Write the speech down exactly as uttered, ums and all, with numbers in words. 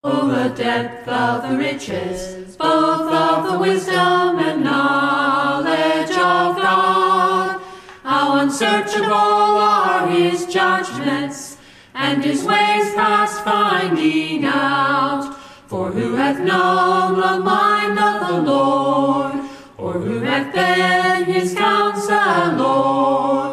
Oh, the depth of the riches, both of the wisdom and knowledge of God. How unsearchable are his judgments, and his ways past finding out. For who hath known the mind of the Lord, or who hath been his counselor?